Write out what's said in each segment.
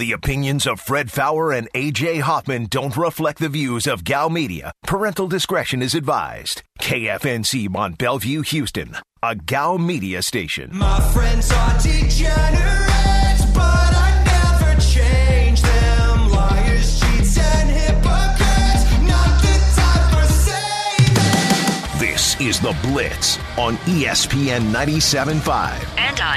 The opinions of Fred Fowler and A.J. Hoffman don't reflect the views of Gal Media. Parental discretion is advised. KFNC Mont Bellevue, Houston, a Gal Media station. My friends are degenerates, but I never change them. Liars, cheats, and hypocrites, not the time for saving. This is The Blitz on ESPN 97.5. And on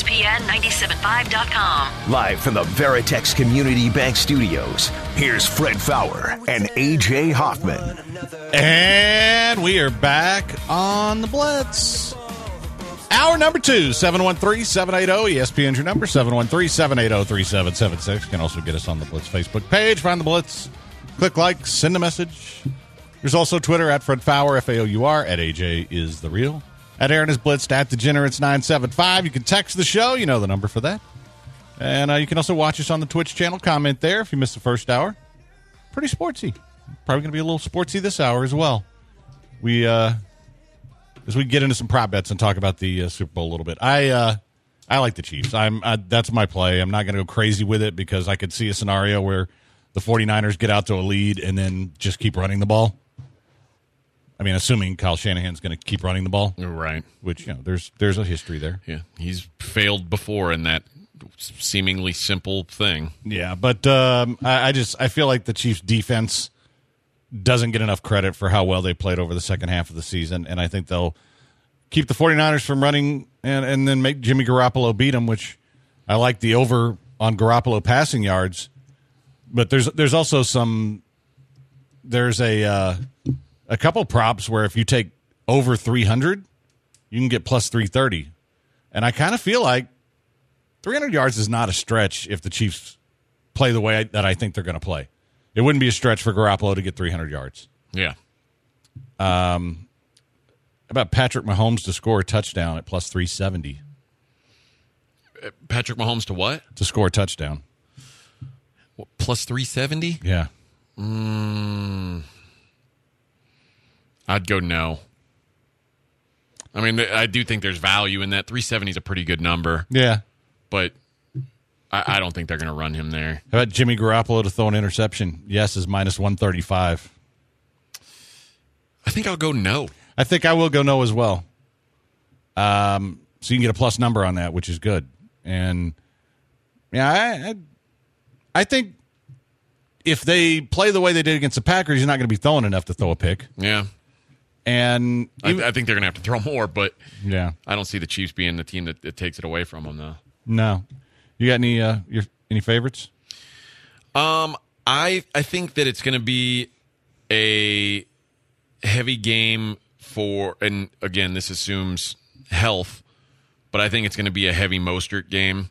ESPN975.com. Live from the Veritex Community Bank Studios, here's Fred Fowler and A.J. Hoffman. And we are back on The Blitz. Hour number 2, 713-780. ESPN's your number, 713-780-3776. You can also get us on the Blitz Facebook page. Find the Blitz. Click like, send a message. There's also Twitter at Fred Fowler, F-A-O-U-R, at AJ is the real. At Aaron is Blitzed, at Degenerates975. You can text the show. You know the number for that. And you can also watch us on the Twitch channel. Comment there if you missed the first hour. Pretty sportsy. Probably going to be a little sportsy this hour as well. We, as we get into some prop bets and talk about the Super Bowl a little bit. I like the Chiefs. That's my play. I'm not going to go crazy with it because I could see a scenario where the 49ers get out to a lead and then just keep running the ball. I mean, assuming Kyle Shanahan's going to keep running the ball. Right. Which, you know, there's a history there. Yeah, he's failed before in that seemingly simple thing. Yeah, but I feel like the Chiefs' defense doesn't get enough credit for how well they played over the second half of the season, and I think they'll keep the 49ers from running and then make Jimmy Garoppolo beat them, which I like the over on Garoppolo passing yards. But there's also there's a couple props where if you take over 300, you can get plus 330. And I kind of feel like 300 yards is not a stretch if the Chiefs play the way that I think they're going to play. It wouldn't be a stretch for Garoppolo to get 300 yards. Yeah. About Patrick Mahomes to score a touchdown at plus 370. Patrick Mahomes to what? To score a touchdown. What, plus 370? Yeah. I'd go no. I mean, I do think there's value in that. 370 is a pretty good number. Yeah. But I don't think they're going to run him there. How about Jimmy Garoppolo to throw an interception? Yes is minus 135. I think I'll go no. I think I will go no as well. So you can get a plus number on that, which is good. And yeah, I think if they play the way they did against the Packers, you're not going to be throwing enough to throw a pick. Yeah. And I think they're going to have to throw more, but yeah, I don't see the Chiefs being the team that takes it away from them, though. No. You got any favorites? I think that it's going to be a heavy game and again, this assumes health, but I think it's going to be a heavy Mostert game.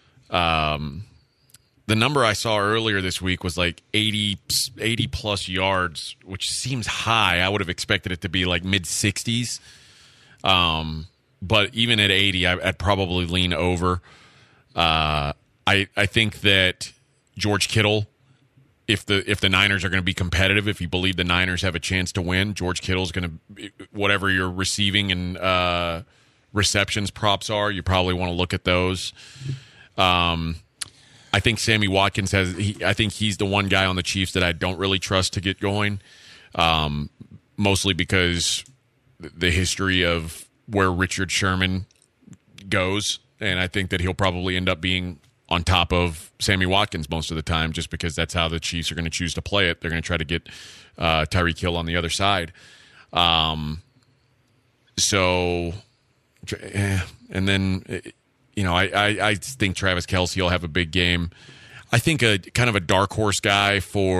The number I saw earlier this week was like 80 plus yards, which seems high. I would have expected it to be like mid-60s. But even at 80, I'd probably lean over. I think that George Kittle, if the Niners are going to be competitive, if you believe the Niners have a chance to win, George Kittle's going to, whatever your receiving and receptions props are, you probably want to look at those. I think Sammy Watkins I think he's the one guy on the Chiefs that I don't really trust to get going, mostly because the history of where Richard Sherman goes, and I think that he'll probably end up being on top of Sammy Watkins most of the time just because that's how the Chiefs are going to choose to play it. They're going to try to get Tyreek Hill on the other side. And then... You know, I think Travis Kelce will have a big game. I think a kind of a dark horse guy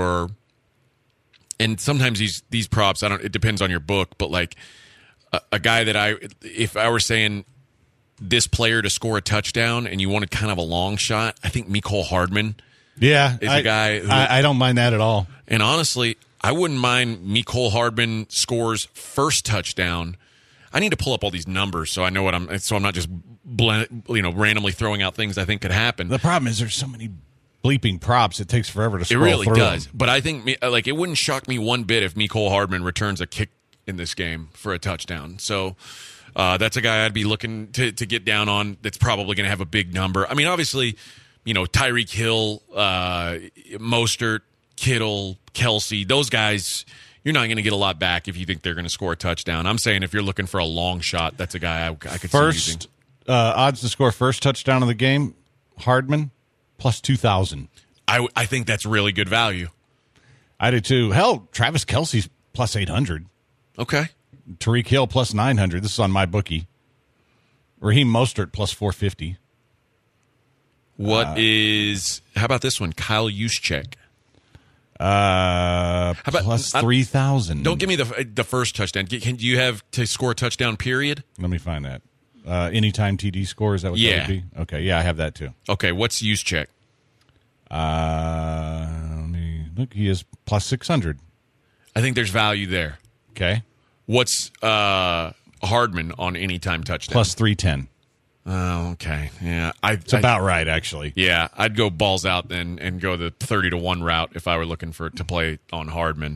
and sometimes these props, it depends on your book, but like a guy that if I were saying this player to score a touchdown and you wanted kind of a long shot, I think Mecole Hardman is a guy who, I don't mind that at all. And honestly, I wouldn't mind Mecole Hardman scores first touchdown. I need to pull up all these numbers so I know I'm not just randomly throwing out things I think could happen. The problem is there's so many bleeping props. It takes forever to scroll through. It really does. Them. But I think it wouldn't shock me one bit if Mecole Hardman returns a kick in this game for a touchdown. So that's a guy I'd be looking to get down on. That's probably going to have a big number. I mean, obviously, Tyreek Hill, Mostert, Kittle, Kelsey, those guys, you're not going to get a lot back if you think they're going to score a touchdown. I'm saying if you're looking for a long shot, that's a guy I could see using. First, odds to score first touchdown of the game, Hardman, plus 2,000. I think that's really good value. I do too. Hell, Travis Kelce's plus 800. Okay. Tariq Hill plus 900. This is on my bookie. Raheem Mostert plus 450. How about this one? Kyle Juszczyk. Plus 3,000. Don't give me the first touchdown. Do you have to score a touchdown, period? Let me find that. Anytime TD score, is that what that would be? Okay, yeah, I have that too. Okay, what's Juszczyk? Let me look. He is plus 600. I think there's value there. Okay. What's Hardman on anytime touchdown? Plus 310. Oh, okay. Yeah. It's about right, actually. Yeah, I'd go balls out then and go the 30-1 route if I were looking to play on Hardman.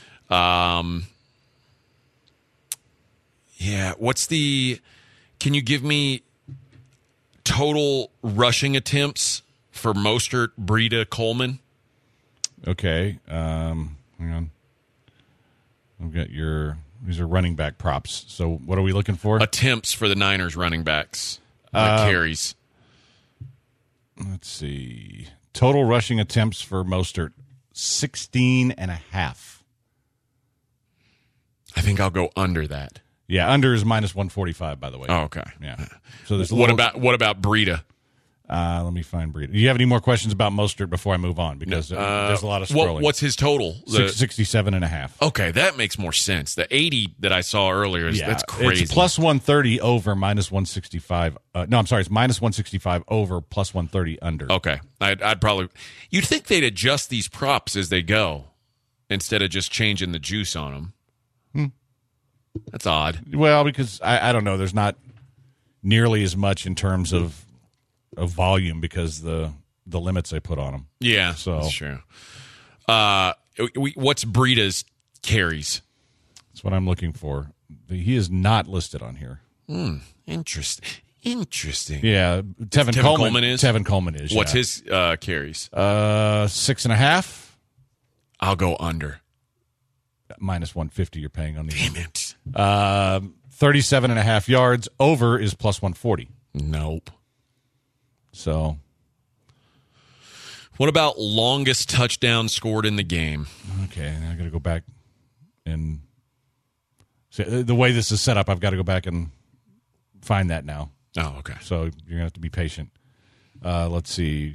Yeah, can you give me total rushing attempts for Mostert, Breida, Coleman? Okay. Hang on. I've got these are running back props. So what are we looking for? Attempts for the Niners running backs. Carries. Let's see. Total rushing attempts for Mostert, 16.5. I think I'll go under that. Yeah, under is minus 145, by the way. Oh, okay. Yeah. So there's what about Breida? Let me find Breida. Do you have any more questions about Mostert before I move on? Because there's a lot of scrolling. What's his total? 67.5. Okay, that makes more sense. The 80 that I saw earlier, that's crazy. It's plus 130 over minus 165. No, I'm sorry. It's minus 165 over plus 130 under. Okay. I'd probably... You'd think they'd adjust these props as they go instead of just changing the juice on them. That's odd. Well, because I don't know. There's not nearly as much in terms of volume because the limits they put on them. Yeah, so that's true. What's Breida's carries? That's what I'm looking for. He is not listed on here. Interesting. Yeah, Tevin Coleman is. Tevin Coleman is. What's his carries? 6.5. I'll go under. Minus 150 you're paying on the Damn it. 37.5 yards. Over is plus 140. Nope. So, what about longest touchdown scored in the game? Okay, I got to go back and see, the way this is set up, I've got to go back and find that now. Oh, okay. So you're gonna have to be patient. Let's see.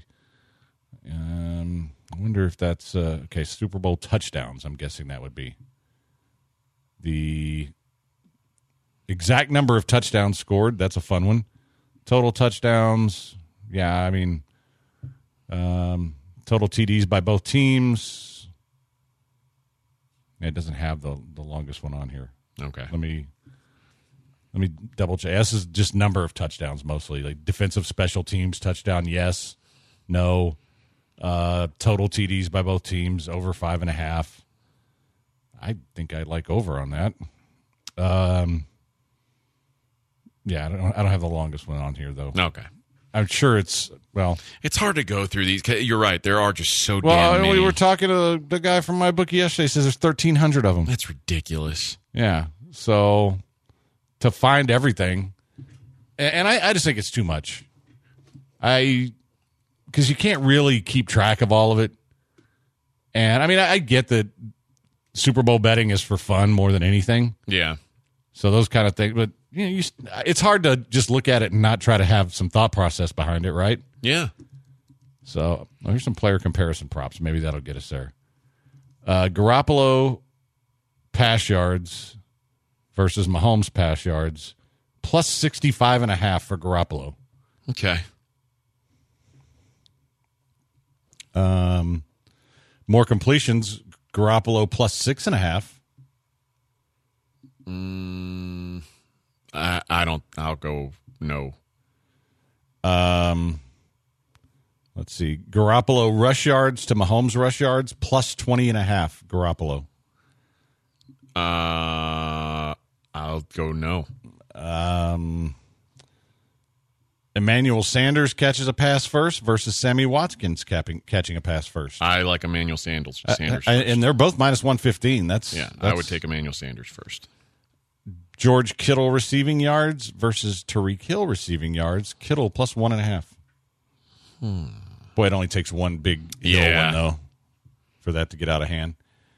I wonder if that's okay. Super Bowl touchdowns. I'm guessing that would be the exact number of touchdowns scored. That's a fun one. Total touchdowns. Yeah, I mean, total TDs by both teams. It doesn't have the longest one on here. Okay. Let me double check. This is just number of touchdowns mostly. Like defensive special teams touchdown, yes, no. Total TDs by both teams over 5.5. I think I'd like over on that. Yeah, I don't have the longest one on here though. Okay. I'm sure it's hard to go through these. You're right. There are just so damn many. We were talking to the guy from my bookie yesterday. He says there's 1,300 of them. That's ridiculous. Yeah. So to find everything, and I just think it's too much. Because you can't really keep track of all of it. And I mean, I get that Super Bowl betting is for fun more than anything. Yeah. So those kind of things, but it's hard to just look at it and not try to have some thought process behind it, right? Yeah. So here's some player comparison props. Maybe that'll get us there. Garoppolo pass yards versus Mahomes pass yards, plus 65.5 for Garoppolo. Okay. More completions, Garoppolo plus 6.5. I'll go no. Let's see. Garoppolo rush yards to Mahomes rush yards plus 20.5. Garoppolo. I'll go no. Emmanuel Sanders catches a pass first versus Sammy Watkins catching a pass first. I like Emmanuel Sanders. And they're both minus 115. I would take Emmanuel Sanders first. George Kittle receiving yards versus Tyreek Hill receiving yards. Kittle plus 1.5. Boy, it only takes one big Hill one, though, for that to get out of hand.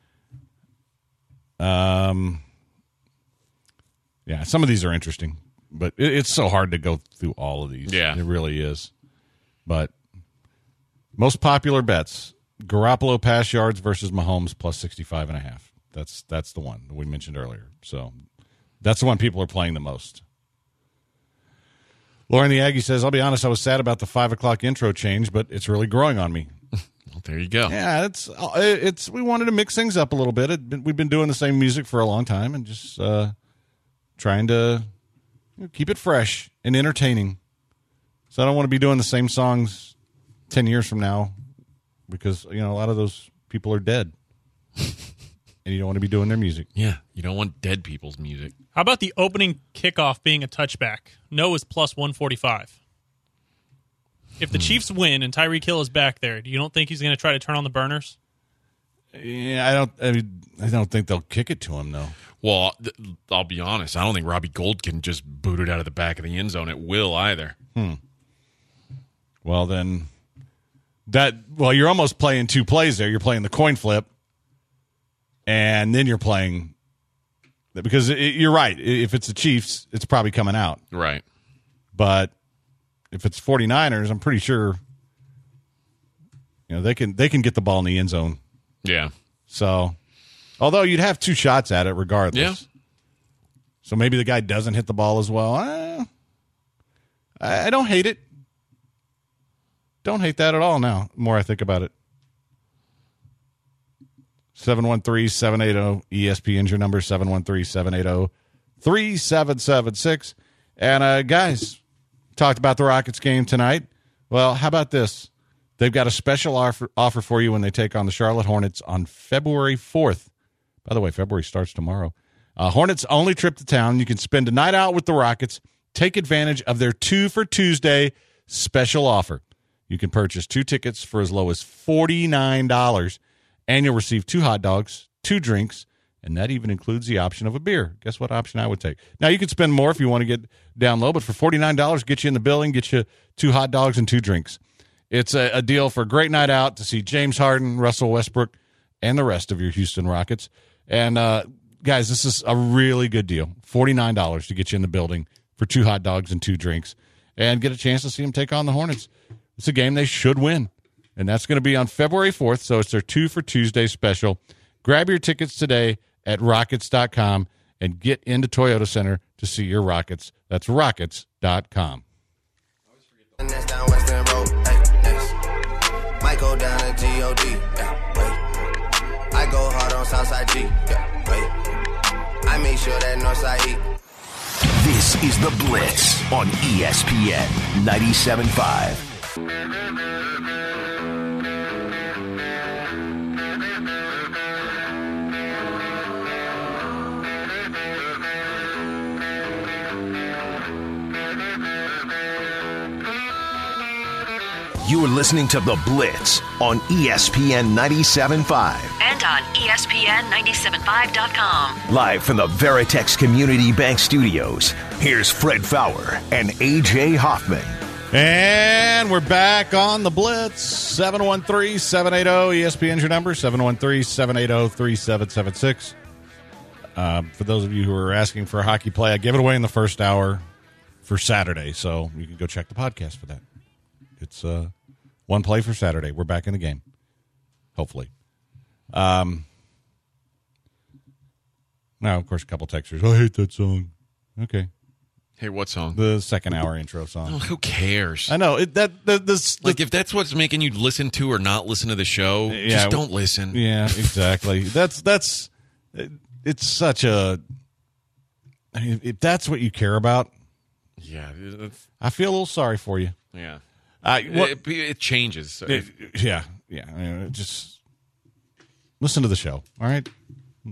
Yeah, some of these are interesting, but it's so hard to go through all of these. Yeah. It really is. But most popular bets, Garoppolo pass yards versus Mahomes plus 65.5. That's the one that we mentioned earlier. So that's the one people are playing the most. Lauren the Aggie says, I'll be honest, I was sad about the 5 o'clock intro change, but it's really growing on me. Well, there you go. Yeah, it's we wanted to mix things up a little bit. We've been doing the same music for a long time and just trying to keep it fresh and entertaining. So I don't want to be doing the same songs 10 years from now because, a lot of those people are dead. And you don't want to be doing their music. Yeah, you don't want dead people's music. How about the opening kickoff being a touchback? No is plus 145. If the Chiefs win and Tyreek Hill is back there, you don't think he's going to try to turn on the burners? Yeah, I don't think they'll kick it to him, though. Well, I'll be honest. I don't think Robbie Gould can just boot it out of the back of the end zone at will either. Well, then you're almost playing two plays there. You're playing the coin flip, and then you're playing because you're right. If it's the Chiefs, it's probably coming out. Right. But if it's 49ers, I'm pretty sure they can get the ball in the end zone. Yeah. So, although you'd have two shots at it regardless. Yeah. So maybe the guy doesn't hit the ball as well. I don't hate it. Don't hate that at all now, the more I think about it. 713-780-ESPN's your number, 713-780-3776. And, guys, talked about the Rockets game tonight. Well, how about this? They've got a special offer for you when they take on the Charlotte Hornets on February 4th. By the way, February starts tomorrow. Hornets' only trip to town. You can spend a night out with the Rockets. Take advantage of their 2 for Tuesday special offer. You can purchase 2 tickets for as low as $49, and you'll receive 2 hot dogs, 2 drinks, and that even includes the option of a beer. Guess what option I would take? Now, you could spend more if you want to get down low, but for $49, get you in the building, get you 2 hot dogs and 2 drinks. It's a deal for a great night out to see James Harden, Russell Westbrook, and the rest of your Houston Rockets. And, guys, this is a really good deal. $49 to get you in the building for 2 hot dogs and 2 drinks and get a chance to see them take on the Hornets. It's a game they should win, and that's going to be on February 4th, so it's their 2 for Tuesday special. Grab your tickets today at Rockets.com and get into Toyota Center to see your Rockets. That's Rockets.com. And that's down Western Road. Hey, next. Might go down to G.O.D. Yeah, wait. I go hard on Southside G. Yeah, wait. I make sure that Northside E. This is The Blitz on ESPN 97.5. You are listening to The Blitz on ESPN 97.5. And on ESPN975.com. Live from the Veritex Community Bank Studios, here's Fred Fowler and A.J. Hoffman. And we're back on The Blitz. 713-780-ESPN's your number, 713-780-3776. For those of you who are asking for a hockey play, I gave it away in the first hour for Saturday, so you can go check the podcast for that. It's one play for Saturday. We're back in the game, hopefully. Now, of course, a couple texters. I hate that song. Okay. Hey, what song? The second hour intro song. Oh, who cares? I know. If that's what's making you listen to or not listen to the show, just don't listen. Yeah, exactly. It's such a... I mean, if that's what you care about, yeah, I feel a little sorry for you. Yeah. It changes. So yeah. I mean, just listen to the show. All right,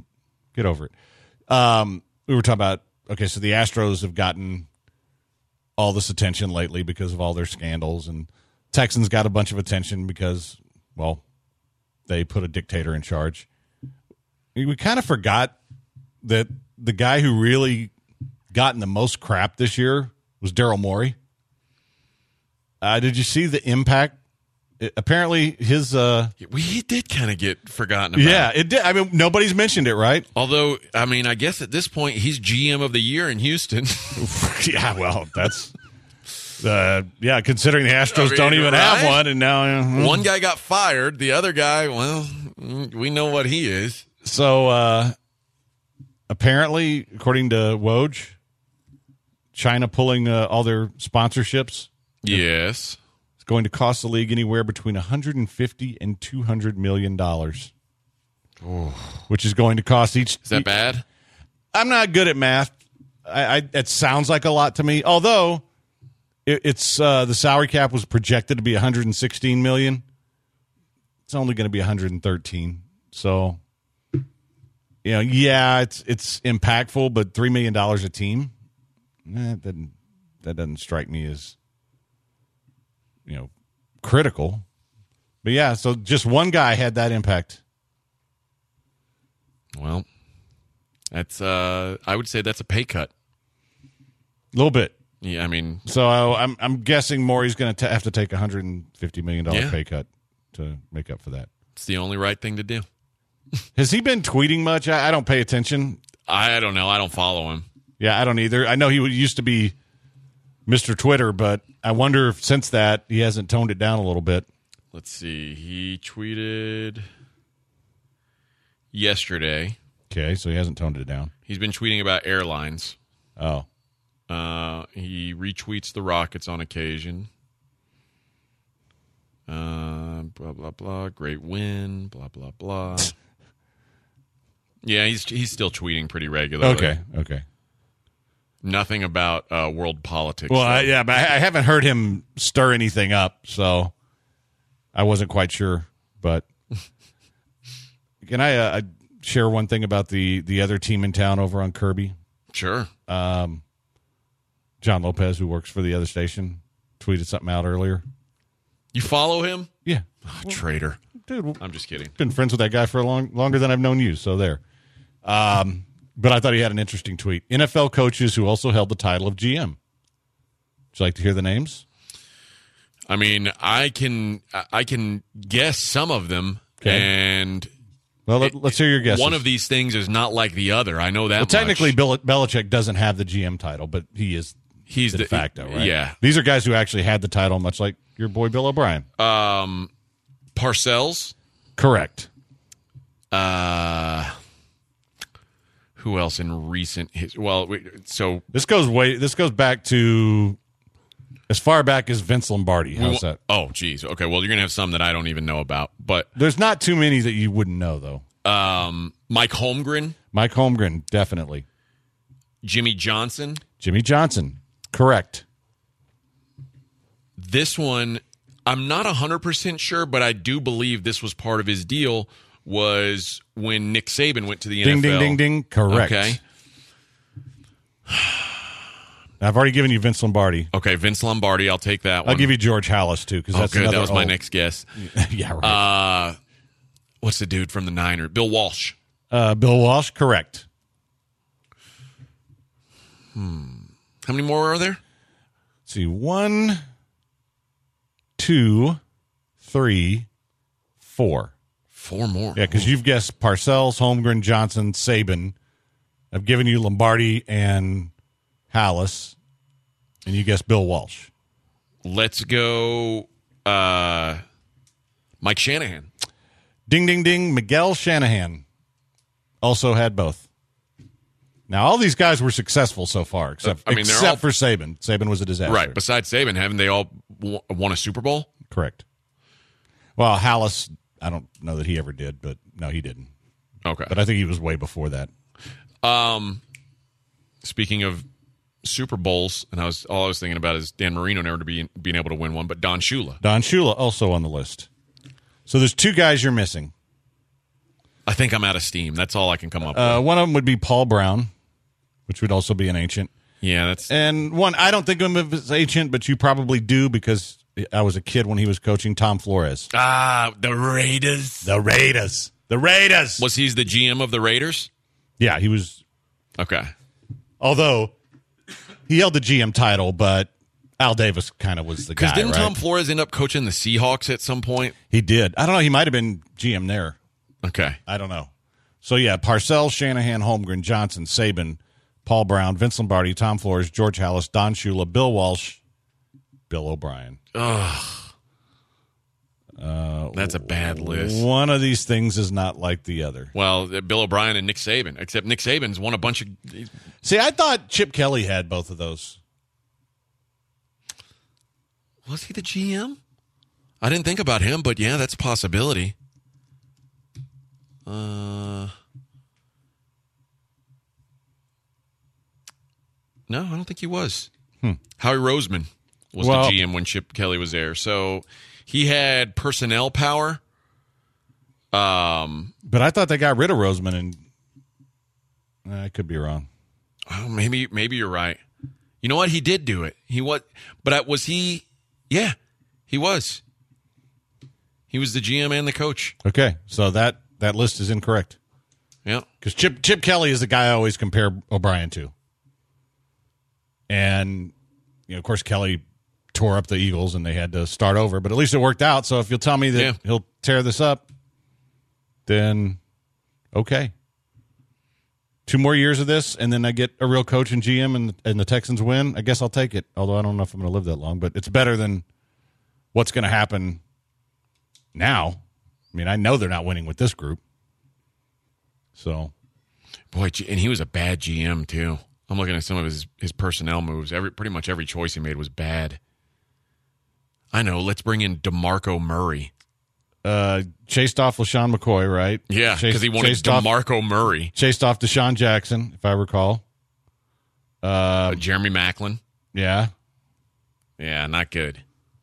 get over it. We were talking about so the Astros have gotten all this attention lately because of all their scandals, and Texans got a bunch of attention because, well, they put a dictator in charge. We kind of forgot that the guy who really got in the most crap this year was Daryl Morey. Did you see the impact? Apparently, his he did kind of get forgotten about. yeah, it did. I mean, nobody's mentioned it, right? Although, I mean, I guess at this point he's GM of the year in Houston. Yeah, well, that's considering the Astros don't even right? have one, and now One guy got fired. The other guy, well, we know what he is. So apparently, according to Woj, China pulling all their sponsorships. Yes. It's going to cost the league anywhere between $150 and $200 million, which is going to cost each. Is that bad? I'm not good at math. It sounds like a lot to me. Although it's the salary cap was projected to be $116 million. It's only going to be $113. So, it's impactful, but $3 million a team, that doesn't strike me as critical. But yeah, so just one guy had that impact. Well, that's I would say that's a pay cut. A little bit. Yeah, I mean, So I'm guessing Morey's going to have to take a $150 million pay cut to make up for that. it's the only right thing to do. Has he been tweeting much? I don't pay attention. I don't know. I don't follow him. Yeah, I don't either. I know he used to be Mr. Twitter, but I wonder if since that he hasn't toned it down a little bit. Let's see. He tweeted yesterday. Okay, so he hasn't toned it down. He's been tweeting about airlines. Oh. He retweets the Rockets on occasion. Blah, blah, blah. Great win. Blah, blah, blah. Yeah, he's still tweeting pretty regularly. Okay. Nothing about world politics. Well, though. but I haven't heard him stir anything up, so I wasn't quite sure. But can I share one thing about the other team in town over on Kirby? Sure. John Lopez, who works for the other station, tweeted something out earlier. You follow him? Yeah. Traitor. Dude, I'm just kidding. been friends with that guy for longer than I've known you, so there. But I thought he had an interesting tweet. NFL coaches who also held the title of GM. Would you like to hear the names? I mean, I can guess some of them, Okay. and Well, let's hear your guesses. one of these things is not like the other. I know that. Well, technically, much. Belichick doesn't have the GM title, but he's He's de facto, right? Yeah. These are guys who actually had the title, much like your boy Bill O'Brien. Parcells. Correct. Who else in recent history? Well, so This goes back to as far back as Vince Lombardi. How's that? Oh, geez. Okay, well, you're gonna have some that I don't even know about, but There's not too many that you wouldn't know, though. Mike Holmgren, Mike Holmgren, definitely. Jimmy Johnson. Jimmy Johnson, correct. This one, I'm not 100% sure, but I do believe this was part of his deal. Was when Nick Saban went to the Ding, NFL. ding, ding, ding. Correct. Okay. I've already given you Vince Lombardi. Okay, Vince Lombardi. I'll take that one. I'll give you George Hallis, too, because Oh, that's good. another That was my old- next guess. Yeah, right. What's the dude from the Niners? Bill Walsh. Bill Walsh, correct. How many more are there? Let's see, 1, 2, 3, 4. 4 more. Yeah, because you've guessed Parcells, Holmgren, Johnson, Saban. I've given you Lombardi and Hallis, and you guessed Bill Walsh. Let's go Mike Shanahan. Ding, ding, ding. Miguel Shanahan also had both. Now, all these guys were successful so far, except they're all- for Saban. Saban was a disaster. Right. Besides Saban, haven't they all won a Super Bowl? Correct. Well, Hallis, I don't know that he ever did, but no, he didn't. Okay. But I think he was way before that. Speaking of Super Bowls, and all I was thinking about is Dan Marino never being able to win one, but Don Shula. Don Shula also on the list. So there's 2 guys you're missing. I think I'm out of steam. That's all I can come up with. One of them would be Paul Brown, which would also be an ancient. Yeah, that's And one, I don't think of him as ancient, but you probably do because I was a kid when he was coaching Tom Flores. the Raiders. The Raiders. Was he the GM of the Raiders? Yeah, he was. Okay. Although he held the GM title, but Al Davis kind of was the guy, Because didn't right? Tom Flores end up coaching the Seahawks at some point? He did. I don't know. He might have been GM there. Okay. I don't know. So, yeah, Parcells, Shanahan, Holmgren, Johnson, Saban, Paul Brown, Vince Lombardi, Tom Flores, George Halas, Don Shula, Bill Walsh, Bill O'Brien. That's a bad list. One of these things is not like the other. Well, Bill O'Brien and Nick Saban, except Nick Saban's won a bunch of. See, I thought Chip Kelly had both of those. Was he the GM? I didn't think about him, but yeah, that's a possibility. No, I don't think he was. Howie Roseman was Well- the GM when Chip Kelly was there. So he had personnel power. But I thought they got rid of Roseman, and I could be wrong. Oh, maybe you're right. You know what? He did do it. Was he? Yeah, he was. He was the GM and the coach. Okay, so that list is incorrect. Yeah. Because Chip Kelly is the guy I always compare O'Brien to. And, of course, Kelly tore up the Eagles and they had to start over, but at least it worked out. So if you'll tell me that he'll tear this up, then okay. 2 more years of this, and then I get a real coach and GM and the Texans win, I guess I'll take it. Although I don't know if I'm going to live that long, but it's better than what's going to happen now. I mean, I know they're not winning with this group. So, Boy, and he was a bad GM too. I'm looking at some of his personnel moves. Pretty much every choice he made was bad. I know. Let's bring in DeMarco Murray. chased off LaShawn McCoy, right? Yeah, because he wanted DeMarco Murray. Chased off Deshaun Jackson, if I recall. Jeremy Maclin. Yeah. Yeah, not good.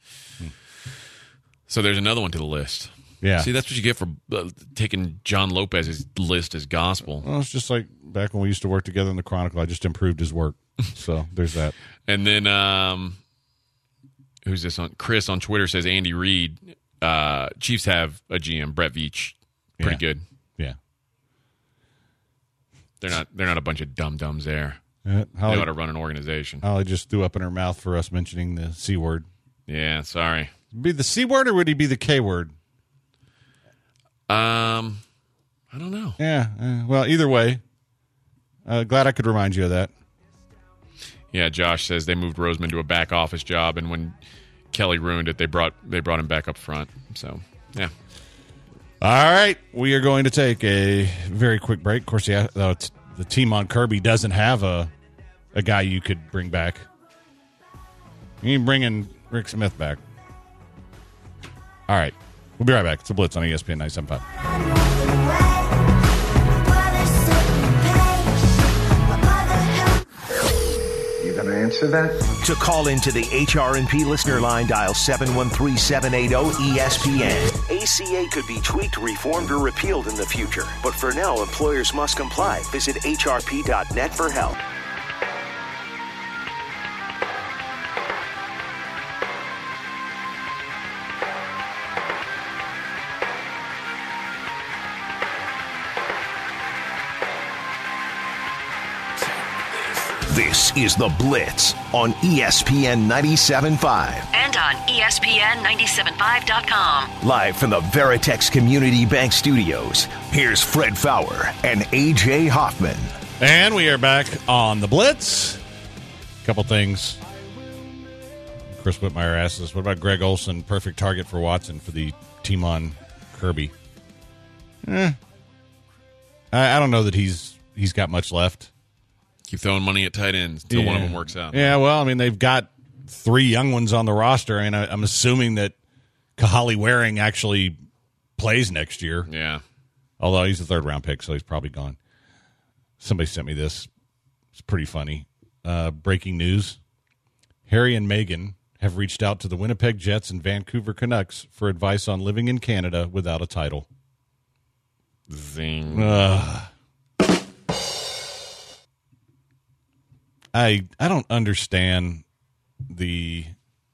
So there's another one to the list. Yeah. See, that's what you get for taking John Lopez's list as gospel. Well, it's just like back when we used to work together in the Chronicle. I just improved his work. So there's that. And then, who's this on? Chris on Twitter says Andy Reid. Chiefs have a GM, Brett Veach. Pretty good. Yeah. They're not a bunch of dum-dums there. Holly, They know how to run an organization. Holly just threw up in her mouth for us mentioning the C word. Yeah, sorry. Be the C word or would he be the K word? I don't know. Yeah. Well, either way, glad I could remind you of that. Yeah, Josh says they moved Roseman to a back office job, and when Kelly ruined it, they brought him back up front. So, yeah. All right, we are going to take a very quick break. Of course, the team on Kirby doesn't have a guy you could bring back. You can bring in Rick Smith back. All right, we'll be right back. It's a Blitz on ESPN 97.5. You gonna answer that? To call into the HRNP listener line, dial 713-780-ESPN. ACA could be tweaked, reformed, or repealed in the future. But for now, employers must comply. Visit hrp.net for help. This is The Blitz on ESPN 97.5. And on ESPN975.com. Live from the Veritex Community Bank Studios, here's Fred Fowler and A.J. Hoffman. And we are back on the Blitz. A couple things. Chris Whitmire asked us, what about Greg Olson, perfect target for Watson for the team on Kirby? I don't know that he's got much left. Keep throwing money at tight ends until one of them works out. Yeah, well, I mean, they've got 3 young ones on the roster, and I'm assuming that Kahali Waring actually plays next year. Yeah. Although he's a third-round pick, so he's probably gone. Somebody sent me this. It's pretty funny. Breaking news. Harry and Meghan have reached out to the Winnipeg Jets and Vancouver Canucks for advice on living in Canada without a title. Zing. I don't understand the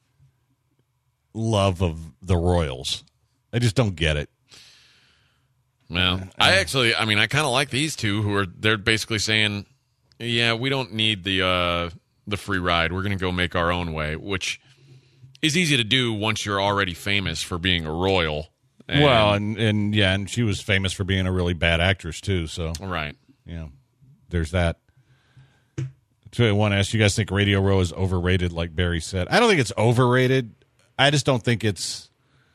love of the Royals. I just don't get it. Well, I kind of like these two they're basically saying, yeah, we don't need the free ride. We're going to go make our own way, which is easy to do once you're already famous for being a royal. And she was famous for being a really bad actress too. So right, there's that. So I want to ask you guys: think Radio Row is overrated? Like Barry said, I don't think it's overrated. I just don't think it's.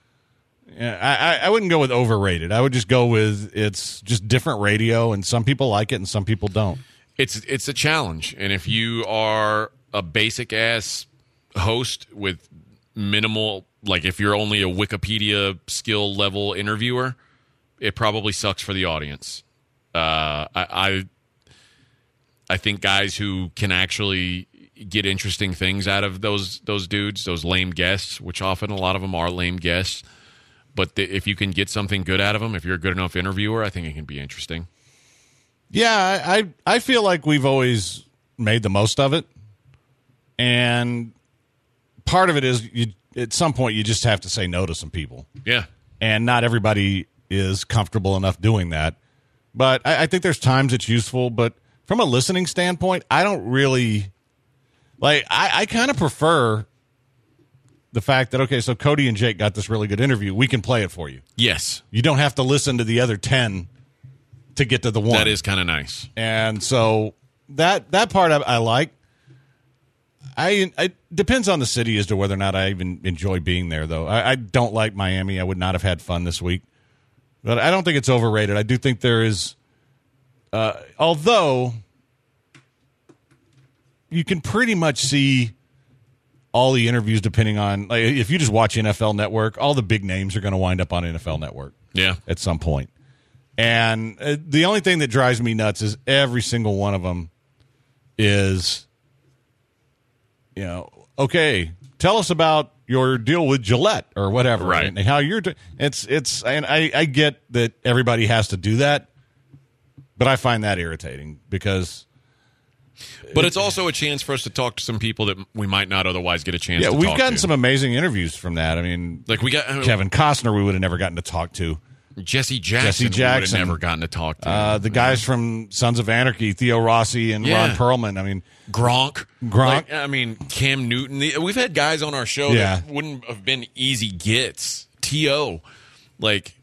I wouldn't go with overrated. I would just go with it's just different radio, and some people like it and some people don't. It's a challenge, and if you are a basic ass host with minimal, like if you're only a Wikipedia skill level interviewer, it probably sucks for the audience. I think guys who can actually get interesting things out of those dudes, those lame guests, which often a lot of them are lame guests, but if you can get something good out of them, if you're a good enough interviewer, I think it can be interesting. Yeah, I feel like we've always made the most of it, and part of it is at some point you just have to say no to some people. Yeah. And not everybody is comfortable enough doing that. But I think there's times it's useful, but from a listening standpoint, I don't really like I kind of prefer the fact that, okay, so Cody and Jake got this really good interview. We can play it for you. Yes. You don't have to listen to the other 10 to get to the one. That is kind of nice. And so that part I like. It depends on the city as to whether or not I even enjoy being there, though. I don't like Miami. I would not have had fun this week. But I don't think it's overrated. I do think there is, although you can pretty much see all the interviews depending on, like, if you just watch NFL Network, all the big names are going to wind up on NFL Network. Yeah. At some point. And the only thing that drives me nuts is every single one of them is, okay, tell us about your deal with Gillette or whatever, right? And how you're. And I get that everybody has to do that, but I find that irritating because. But it's also a chance for us to talk to some people that we might not otherwise get a chance to talk to. Yeah, we've gotten some amazing interviews from that. I mean, like we got Kevin Costner, we would have never gotten to talk to. Jesse Jackson. We would have never gotten to talk to. The guys from Sons of Anarchy, Theo Rossi and Ron Perlman. I mean, Gronk. Like, Cam Newton. We've had guys on our show that wouldn't have been easy gets. T.O. Like,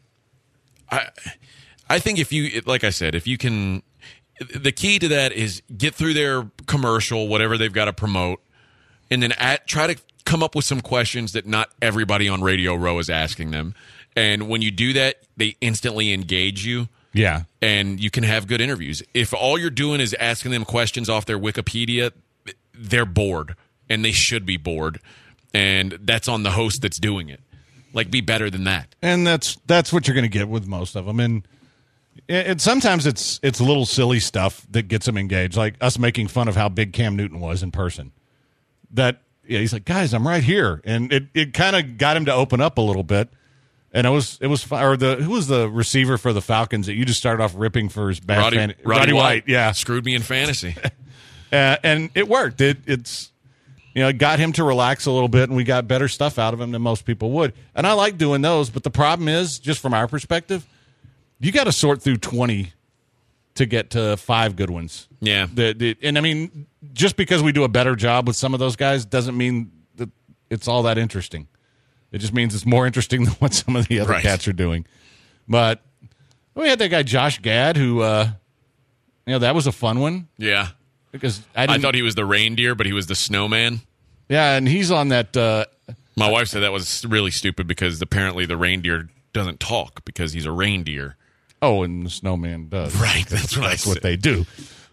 I think if you, like I said, if you can, the key to that is get through their commercial, whatever they've got to promote, and then try to come up with some questions that not everybody on Radio Row is asking them. And when you do that, they instantly engage you. Yeah. And you can have good interviews. If all you're doing is asking them questions off their Wikipedia, they're bored. And they should be bored. And that's on the host that's doing it. Like, be better than that. And that's what you're going to get with most of them. And sometimes it's little silly stuff that gets them engaged. Like us making fun of how big Cam Newton was in person. He's like, guys, I'm right here. And it kind of got him to open up a little bit. And it was fun. Or who was the receiver for the Falcons that you just started off ripping for his bad Roddy White? Yeah, screwed me in fantasy, and it worked. It got him to relax a little bit, and we got better stuff out of him than most people would. And I like doing those, but the problem is, just from our perspective, you got to sort through 20 to get to 5 good ones. Yeah, and I mean, just because we do a better job with some of those guys doesn't mean that it's all that interesting. It just means it's more interesting than what some of the other cats are doing. But we had that guy Josh Gad, who, that was a fun one. Yeah, because I thought he was the reindeer, but he was the snowman. Yeah, and he's on that. My wife said that was really stupid because apparently the reindeer doesn't talk because he's a reindeer. Oh, and the snowman does. Right, that's what they do.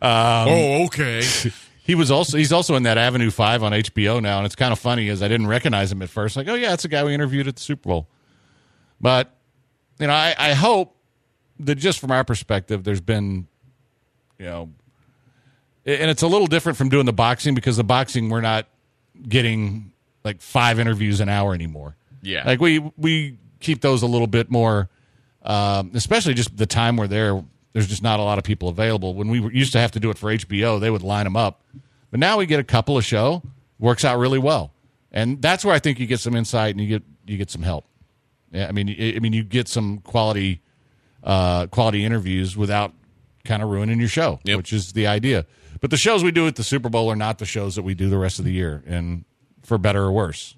Okay. He's also in that Avenue 5 on HBO now, and it's kind of funny as I didn't recognize him at first. Like, oh yeah, it's the guy we interviewed at the Super Bowl. But I hope that just from our perspective, there's been, and it's a little different from doing the boxing because the boxing we're not getting like 5 interviews an hour anymore. Yeah, like we keep those a little bit more, especially just the time we're there. There's just not a lot of people available. When we used to have to do it for HBO, they would line them up. But now we get a couple a show. Works out really well. And that's where I think you get some insight and you get some help. Yeah, I mean you get some quality interviews without kind of ruining your show, which is the idea. But the shows we do at the Super Bowl are not the shows that we do the rest of the year, and for better or worse.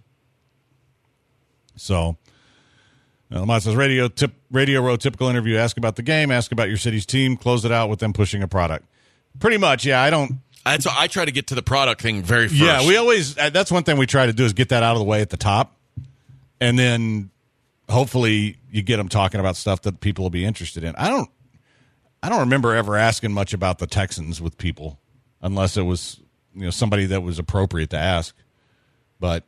So, Lamont says, Radio Row typical interview. Ask about the game. Ask about your city's team. Close it out with them pushing a product. Pretty much, yeah. I try to get to the product thing very first. Yeah, we always. That's one thing we try to do is get that out of the way at the top, and then hopefully you get them talking about stuff that people will be interested in. I don't remember ever asking much about the Texans with people, unless it was somebody that was appropriate to ask. But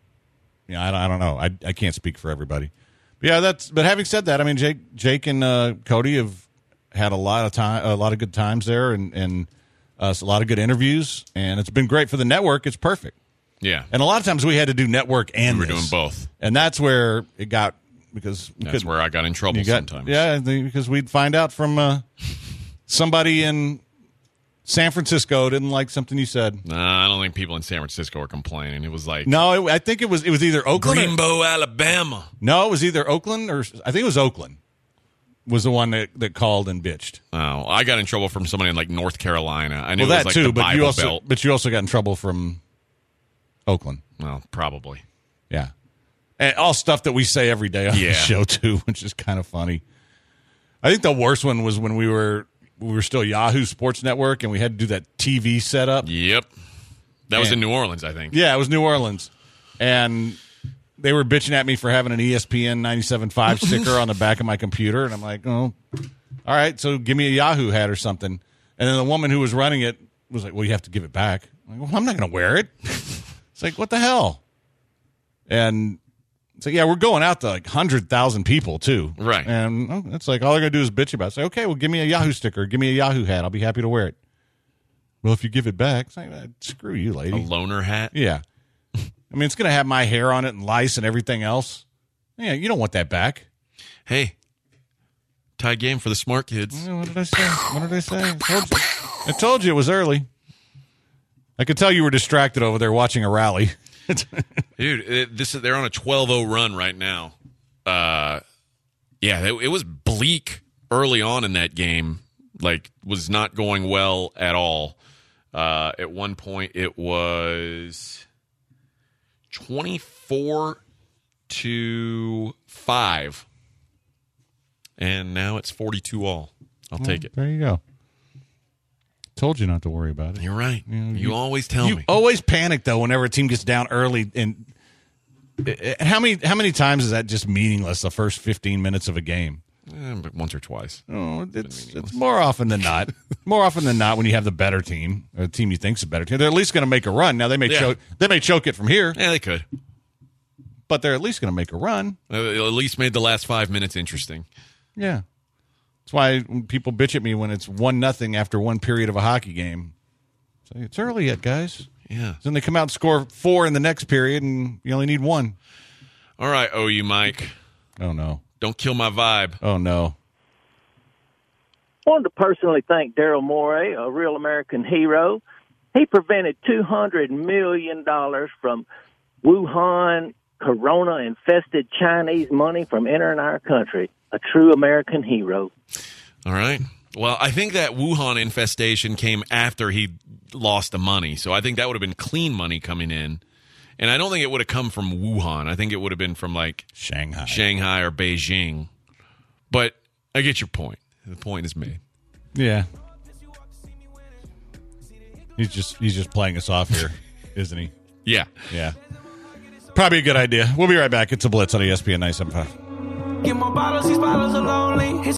I don't know. I can't speak for everybody. But yeah, but having said that, I mean Jake and Cody have had a lot of good times there, and a lot of good interviews, and it's been great for the network. It's perfect. Yeah, and a lot of times we had to do network and we were doing both, and that's where it got that's where I got in trouble sometimes. Yeah, because we'd find out from somebody in San Francisco didn't like something you said. Nah, I don't think people in San Francisco were complaining. It was like I think it was either Oakland, Greenbow, Alabama. No, it was either Oakland or I think it was Oakland. Was the one that called and bitched. Oh, I got in trouble from somebody in like North Carolina. I knew it was that like too, the but Bible Belt. But you also got in trouble from Oakland. Well, probably. Yeah, and all stuff that we say every day on the show too, which is kind of funny. I think the worst one was when we were still Yahoo Sports Network and we had to do that TV setup. Yep, that was in New Orleans, I think. Yeah, it was New Orleans, and they were bitching at me for having an ESPN 97.5 sticker on the back of my computer. And I'm like, oh, all right, so give me a Yahoo hat or something. And then the woman who was running it was like, well, you have to give it back. I'm like, well, I'm not going to wear it. It's like, what the hell? And it's like, yeah, we're going out to like 100,000 people too. Right. And it's like, all they're going to do is bitch about it. Say, okay, well, give me a Yahoo sticker. Give me a Yahoo hat. I'll be happy to wear it. Well, if you give it back, it's like, screw you, lady. A loaner hat? Yeah. I mean, it's going to have my hair on it and lice and everything else. Yeah, you don't want that back. Hey, tie game for the smart kids. What did I say? I told you it was early. I could tell you were distracted over there watching a rally. Dude, they're on a 12-0 run right now. It was bleak early on in that game. Like, was not going well at all. At one point, it was 24-5, and now it's 42-all. I'll take it. There you go. Told you not to worry about it. You're right. You always tell me. You always panic though whenever a team gets down early. And how many times is that just meaningless? The first 15 minutes of a game. But once or twice. Oh, it's more often than not. More often than not, when you have the better team, or the team you think's a better team, they're at least going to make a run. Now they may choke. They may choke it from here. Yeah, they could. But they're at least going to make a run. They at least made the last 5 minutes interesting. Yeah, that's why when people bitch at me when it's 1-0 after one period of a hockey game. Say, it's early yet, guys. Yeah. Then they come out and score 4 in the next period, and you only need 1. All right, OU Mike. Oh no. Don't kill my vibe. Oh, no. I wanted to personally thank Daryl Morey, a real American hero. He prevented $200 million from Wuhan corona-infested Chinese money from entering our country. A true American hero. All right. Well, I think that Wuhan infestation came after he lost the money, so I think that would have been clean money coming in. And I don't think it would have come from Wuhan. I think it would have been from, like, Shanghai or Beijing. But I get your point. The point is made. Yeah. He's just playing us off here, isn't he? Yeah. Yeah. Probably a good idea. We'll be right back. It's a Blitz on ESPN 97.5. Get more bottles, these bottles are lonely.